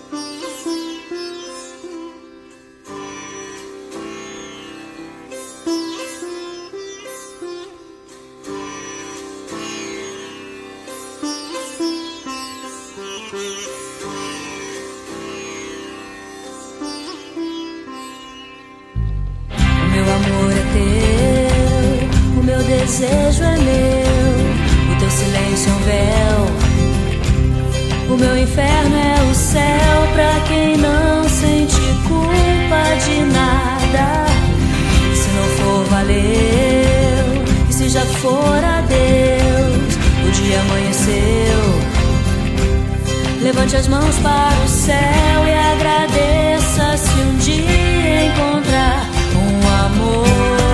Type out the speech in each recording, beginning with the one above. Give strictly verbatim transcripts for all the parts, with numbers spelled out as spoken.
O desejo é meu, o teu silêncio é um véu. O meu inferno é o céu pra quem não sente culpa de nada. Se não for, valeu, e se já for, adeus. O dia amanheceu, levante as mãos para o céu e agradeça se um dia encontrar um amor.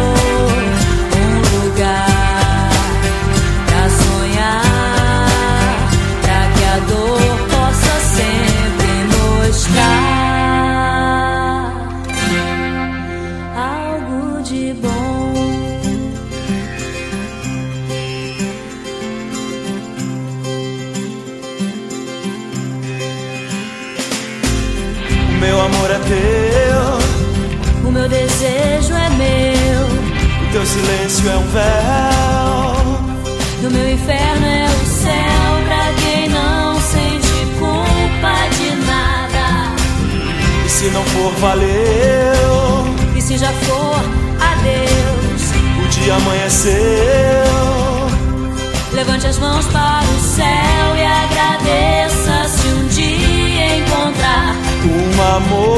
Meu amor é teu, o meu desejo é meu, o teu silêncio é um véu. No meu inferno é o céu pra quem não sente culpa de nada. E se não for, valeu, e se já for, adeus. O dia amanheceu, levante as mãos para o céu e agradeça se um dia encontrar um amor,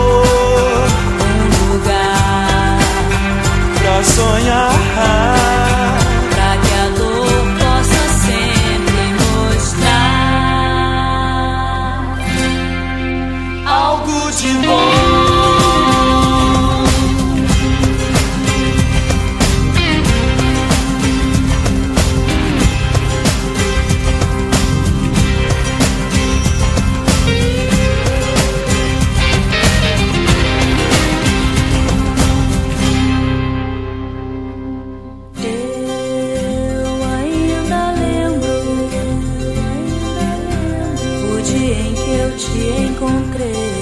um lugar pra sonhar, pra que a dor possa sempre mostrar algo de bom. Em que eu te encontrei.